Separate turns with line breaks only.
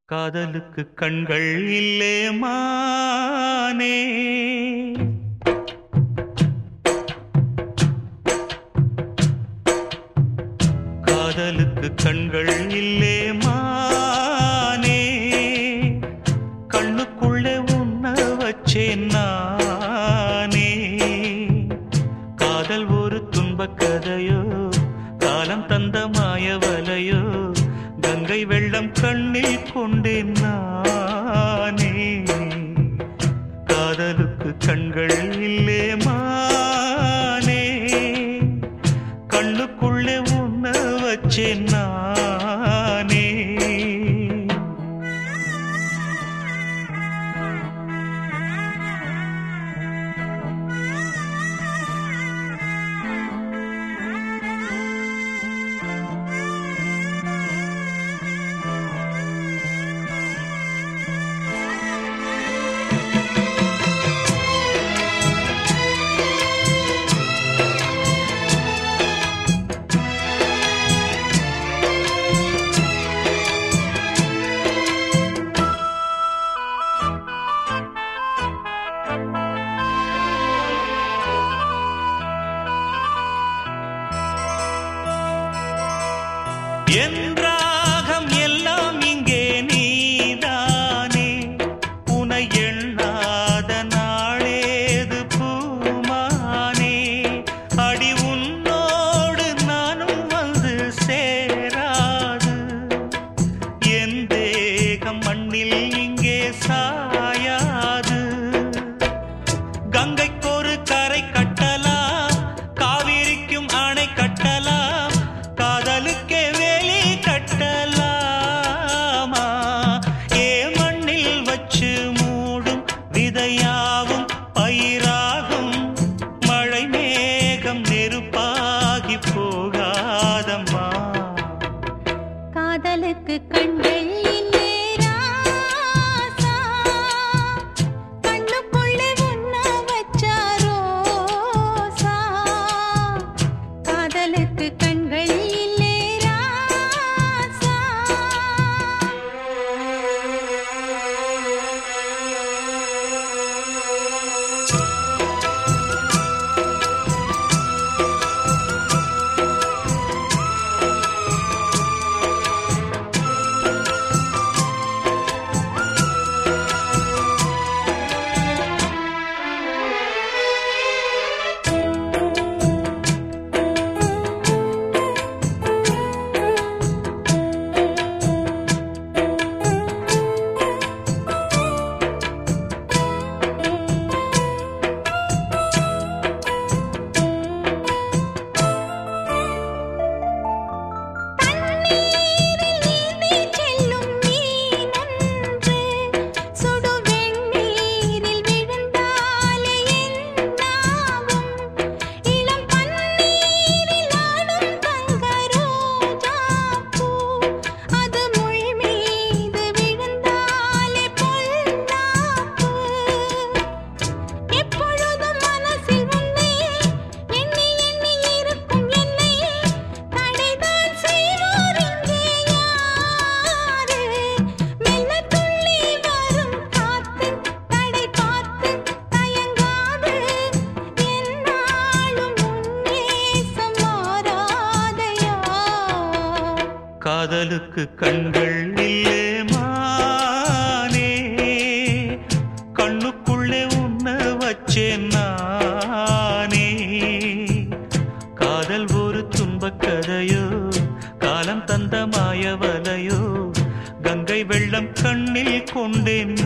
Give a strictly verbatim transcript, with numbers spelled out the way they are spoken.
காதலுக்கு கண்கள் இல்லே மானே, காதலுக்கு கண்கள் இல்லே மானே, கண்ணுக்குள்ளே உன்ன வச்சேன் நானே. காதல் ஒரு துன்பக் கதையோ, காலம் தந்த மாயவலையோ, கங்கை வெள்ளம் கண்ணில் கொண்டேன் நானே. காதலுக்கு கண்கள் இல்லே மானே, கண்ணுக்குள்ளே உன்ன வச்சேன் நானே. என் ராகம் எல்லாம் இங்கே நீதானே, உனை எண்ணாத நாளேது பூமானே. அடி உன்னோடு நானும் வந்து சேராது, என் தேகம் மண்ணில் இங்கே சாயாது. கங்கைக்கொரு கரை கட்டலாம், காவிரிக்கும் அணை கட்டலாம், காதலுக்கே வேலி கட்டலாமா? ஏ மண்ணில் வச்சு மூடும் விதையாவும் பயிராகும், மழை மேகம் நெருப்பாகி போகாதம்மா.
காதலுக்கு கண்கள் இல்லே ராசா, கண்ணுக்குள்ளே உன்ன வச்சா ரோசா. காதலுக்கு கண்கள் இல்லே ராசா.
காதலுக்கு கண்கள் இல்லே மானே, கண்ணுக்குள்ளே உன்ன வச்சேன் நானே. காதல் ஒரு துன்பக் கதையோ, காலம் தந்த மாயவலையோ, கங்கை வெள்ளம் கண்ணில் கொண்டேன்